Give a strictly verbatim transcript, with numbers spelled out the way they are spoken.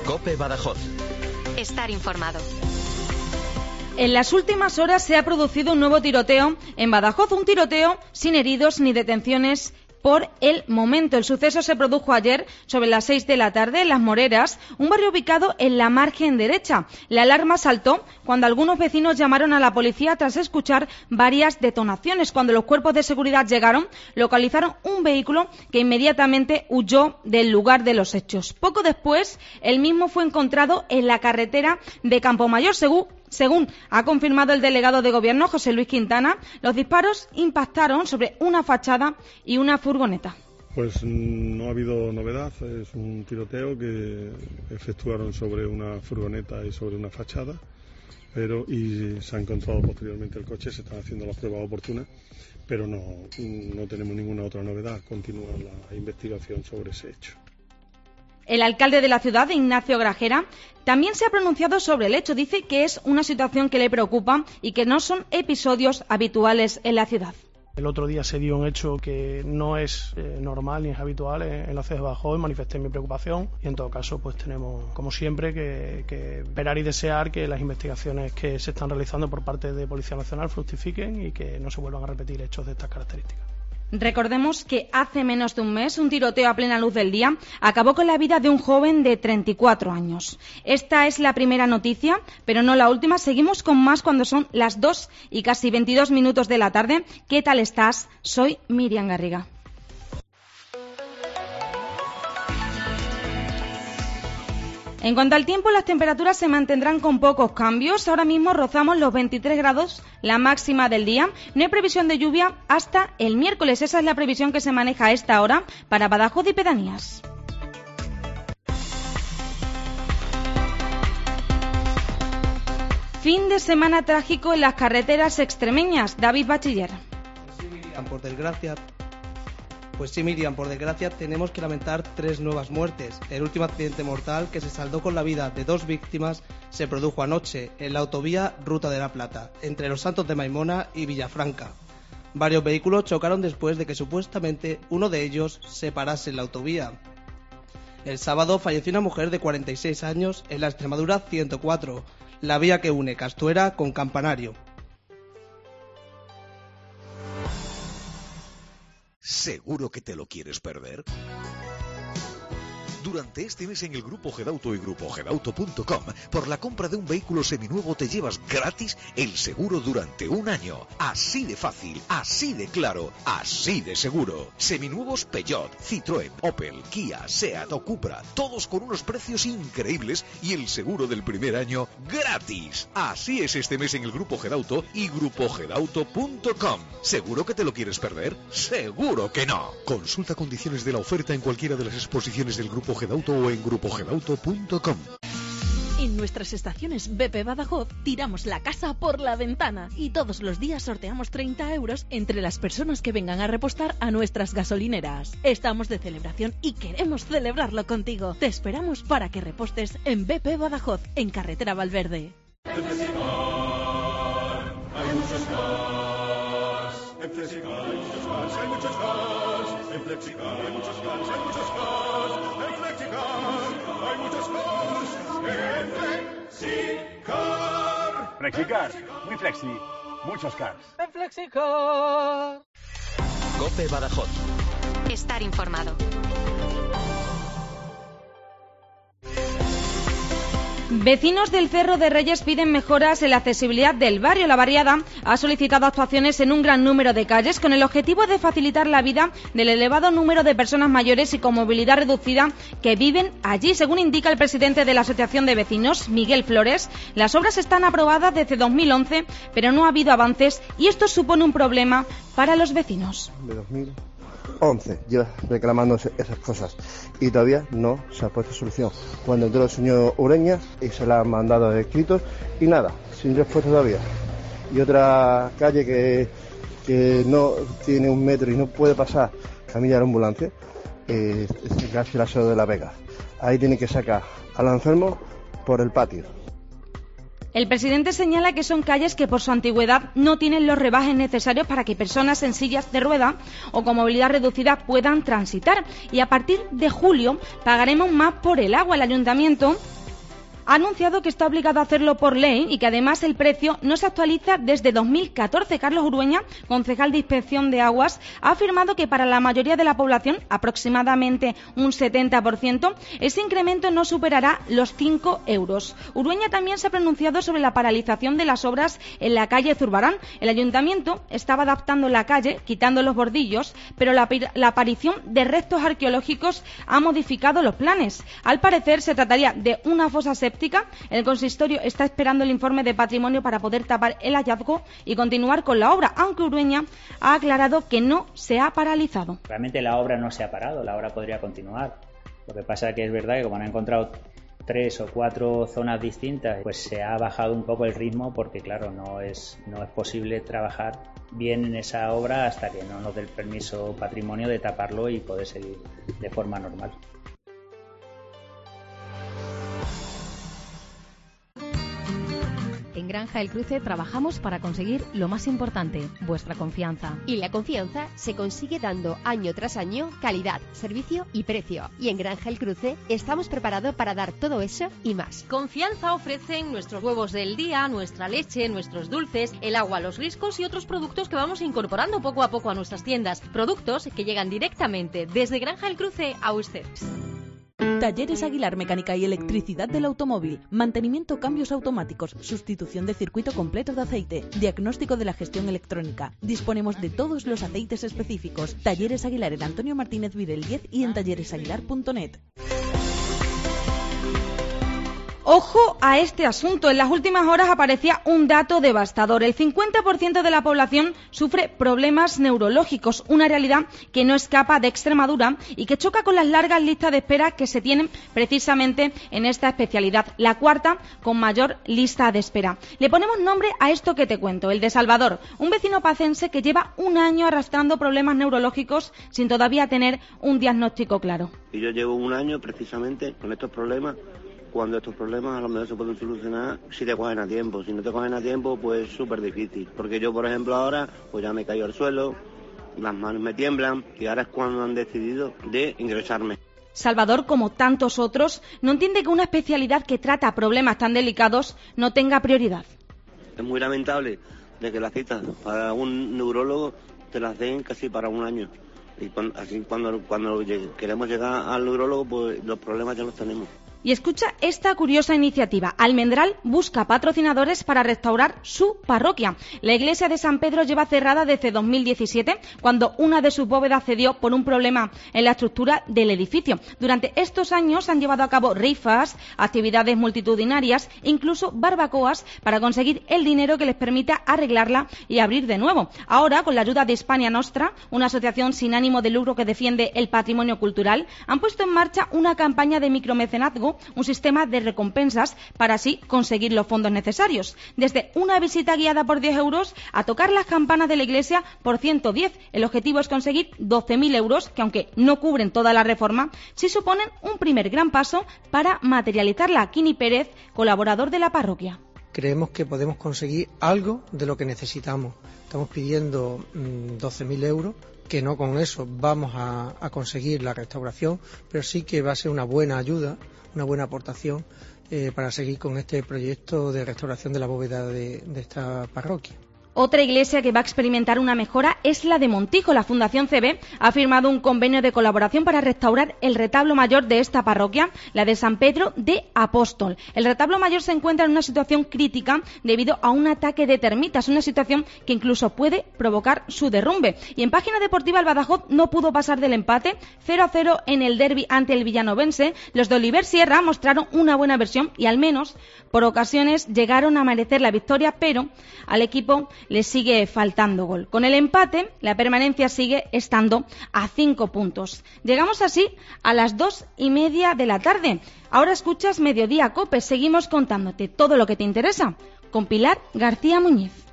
COPE Badajoz. Estar informado. En las últimas horas se ha producido un nuevo tiroteo en Badajoz, un tiroteo sin heridos ni detenciones por el momento. El suceso se produjo ayer sobre las seis de la tarde en Las Moreras, un barrio ubicado en la margen derecha. La alarma saltó cuando algunos vecinos llamaron a la policía tras escuchar varias detonaciones. Cuando los cuerpos de seguridad llegaron, localizaron un vehículo que inmediatamente huyó del lugar de los hechos. Poco después, el mismo fue encontrado en la carretera de Campomayor, según Según ha confirmado el delegado de Gobierno, José Luis Quintana, los disparos impactaron sobre una fachada y una furgoneta. Pues no ha habido novedad, es un tiroteo que efectuaron sobre una furgoneta y sobre una fachada, pero y se ha encontrado posteriormente el coche, se están haciendo las pruebas oportunas, pero no, no tenemos ninguna otra novedad, continúa la investigación sobre ese hecho. El alcalde de la ciudad, Ignacio Grajera, también se ha pronunciado sobre el hecho. Dice que es una situación que le preocupa y que no son episodios habituales en la ciudad. El otro día se dio un hecho que no es eh, normal ni es habitual en, en la ciudad de Badajoz. Manifesté mi preocupación y en todo caso pues tenemos como siempre que, que esperar y desear que las investigaciones que se están realizando por parte de Policía Nacional fructifiquen y que no se vuelvan a repetir hechos de estas características. Recordemos que hace menos de un mes un tiroteo a plena luz del día acabó con la vida de un joven de treinta y cuatro años. Esta es la primera noticia, pero no la última. Seguimos con más cuando son las dos y casi veintidós minutos de la tarde. ¿Qué tal estás? Soy Miriam Garriga. En cuanto al tiempo, las temperaturas se mantendrán con pocos cambios. Ahora mismo rozamos los veintitrés grados, la máxima del día. No hay previsión de lluvia hasta el miércoles. Esa es la previsión que se maneja a esta hora para Badajoz y pedanías. Fin de semana trágico en las carreteras extremeñas. David Bachiller. Sí, Miriam, por desgracia... Pues sí, Miriam, por desgracia tenemos que lamentar tres nuevas muertes. El último accidente mortal, que se saldó con la vida de dos víctimas, se produjo anoche en la autovía Ruta de la Plata, entre Los Santos de Maimona y Villafranca. Varios vehículos chocaron después de que supuestamente uno de ellos se parase en la autovía. El sábado falleció una mujer de cuarenta y seis años en la Extremadura ciento cuatro, la vía que une Castuera con Campanario. ¿Seguro que te lo quieres perder? Durante este mes en el Grupo Gedauto y grupo gedauto punto com, por la compra de un vehículo seminuevo te llevas gratis el seguro durante un año. Así de fácil, así de claro, así de seguro. Seminuevos Peugeot, Citroën, Opel, Kia, Seat o Cupra, todos con unos precios increíbles y el seguro del primer año gratis. Así es este mes en el Grupo Gedauto y grupo gedauto punto com. ¿Seguro que te lo quieres perder? ¡Seguro que no! Consulta condiciones de la oferta en cualquiera de las exposiciones del Grupo Gedauto o en grupo gedauto punto com. En nuestras estaciones B P Badajoz tiramos la casa por la ventana y todos los días sorteamos treinta euros entre las personas que vengan a repostar a nuestras gasolineras. Estamos de celebración y queremos celebrarlo contigo. Te esperamos para que repostes en B P Badajoz, en Carretera Valverde. En Flexicar hay muchos cars. En Flexicar hay muchos cars, hay muchos cars. En Flexicar hay muchos cars, hay muchos cars. Hay muchos cars en Flexicar. Flexicar, muy flexi, muchos cars. En Flexicar. COPE Badajoz. Estar informado. Vecinos del Cerro de Reyes piden mejoras en la accesibilidad del barrio. La barriada ha solicitado actuaciones en un gran número de calles con el objetivo de facilitar la vida del elevado número de personas mayores y con movilidad reducida que viven allí. Según indica el presidente de la Asociación de Vecinos, Miguel Flores, las obras están aprobadas desde dos mil once, pero no ha habido avances y esto supone un problema para los vecinos. De dos mil once lleva reclamando esas cosas y todavía no se ha puesto solución. Cuando entró el señor Ureña y se la han mandado escritos y nada, sin respuesta todavía. Y otra calle que, que no tiene un metro y no puede pasar camilla de la ambulancia, eh, es casi la Seo de la Vega. Ahí tiene que sacar a los enfermos por el patio. El presidente señala que son calles que por su antigüedad no tienen los rebajes necesarios para que personas en sillas de rueda o con movilidad reducida puedan transitar. Y a partir de julio pagaremos más por el agua. El ayuntamiento ha anunciado que está obligado a hacerlo por ley y que además el precio no se actualiza desde dos mil catorce. Carlos Urueña, concejal de Inspección de Aguas, ha afirmado que para la mayoría de la población, aproximadamente un setenta por ciento, ese incremento no superará los cinco euros. Urueña también se ha pronunciado sobre la paralización de las obras en la calle Zurbarán. El ayuntamiento estaba adaptando la calle, quitando los bordillos, pero la, la aparición de restos arqueológicos ha modificado los planes. Al parecer se trataría de una fosa séptica. El consistorio está esperando el informe de patrimonio para poder tapar el hallazgo y continuar con la obra, aunque Urueña ha aclarado que no se ha paralizado. Realmente la obra no se ha parado, la obra podría continuar. Lo que pasa es que es verdad que como han encontrado tres o cuatro zonas distintas, pues se ha bajado un poco el ritmo porque claro, no es, no es posible trabajar bien en esa obra hasta que no nos dé el permiso patrimonio de taparlo y poder seguir de forma normal. En Granja El Cruce trabajamos para conseguir lo más importante, vuestra confianza. Y la confianza se consigue dando año tras año calidad, servicio y precio. Y en Granja El Cruce estamos preparados para dar todo eso y más. Confianza ofrecen nuestros huevos del día, nuestra leche, nuestros dulces, el agua, los riscos y otros productos que vamos incorporando poco a poco a nuestras tiendas. Productos que llegan directamente desde Granja El Cruce a ustedes. Talleres Aguilar, mecánica y electricidad del automóvil, mantenimiento, cambios automáticos, sustitución de circuito completo de aceite, diagnóstico de la gestión electrónica. Disponemos de todos los aceites específicos. Talleres Aguilar en Antonio Martínez Videl diez y en talleres aguilar punto net. Ojo a este asunto. En las últimas horas aparecía un dato devastador. El cincuenta por ciento de la población sufre problemas neurológicos, una realidad que no escapa de Extremadura y que choca con las largas listas de espera que se tienen precisamente en esta especialidad, la cuarta con mayor lista de espera. Le ponemos nombre a esto que te cuento, el de Salvador, un vecino pacense que lleva un año arrastrando problemas neurológicos sin todavía tener un diagnóstico claro. Y yo llevo un año precisamente con estos problemas, cuando estos problemas a lo mejor se pueden solucionar si te cogen a tiempo. Si no te cogen a tiempo, pues es súper difícil. Porque yo, por ejemplo, ahora pues ya me he caído al suelo, las manos me tiemblan y ahora es cuando han decidido de ingresarme. Salvador, como tantos otros, no entiende que una especialidad que trata problemas tan delicados no tenga prioridad. Es muy lamentable de que las citas para un neurólogo te las den casi para un año. Y cuando, así cuando, cuando queremos llegar al neurólogo, pues los problemas ya los tenemos. Y escucha esta curiosa iniciativa. Almendral busca patrocinadores para restaurar su parroquia. La iglesia de San Pedro lleva cerrada desde dos mil diecisiete, cuando una de sus bóvedas cedió por un problema en la estructura del edificio. Durante estos años han llevado a cabo rifas, actividades multitudinarias, incluso barbacoas, para conseguir el dinero que les permita arreglarla y abrir de nuevo. Ahora, con la ayuda de Hispania Nostra, una asociación sin ánimo de lucro que defiende el patrimonio cultural, han puesto en marcha una campaña de micromecenazgo, un sistema de recompensas para así conseguir los fondos necesarios. Desde una visita guiada por diez euros a tocar las campanas de la iglesia por ciento diez. El objetivo es conseguir doce mil euros, que aunque no cubren toda la reforma, sí suponen un primer gran paso para materializarla. Kini Pérez, colaborador de la parroquia. Creemos que podemos conseguir algo de lo que necesitamos. Estamos pidiendo mmm, doce mil euros, que no con eso vamos a, a conseguir la restauración, pero sí que va a ser una buena ayuda, una buena aportación eh, para seguir con este proyecto de restauración de la bóveda de, de esta parroquia. Otra iglesia que va a experimentar una mejora es la de Montijo. La Fundación C B ha firmado un convenio de colaboración para restaurar el retablo mayor de esta parroquia, la de San Pedro de Apóstol. El retablo mayor se encuentra en una situación crítica debido a un ataque de termitas, una situación que incluso puede provocar su derrumbe. Y en página deportiva, el Badajoz no pudo pasar del empate cero a cero en el derbi ante el villanovense. Los de Oliver Sierra mostraron una buena versión y al menos por ocasiones llegaron a merecer la victoria, pero al equipo le sigue faltando gol. Con el empate, la permanencia sigue estando a cinco puntos. Llegamos así a las dos y media de la tarde. Ahora escuchas Mediodía Cope. Seguimos contándote todo lo que te interesa con Pilar García Muñiz.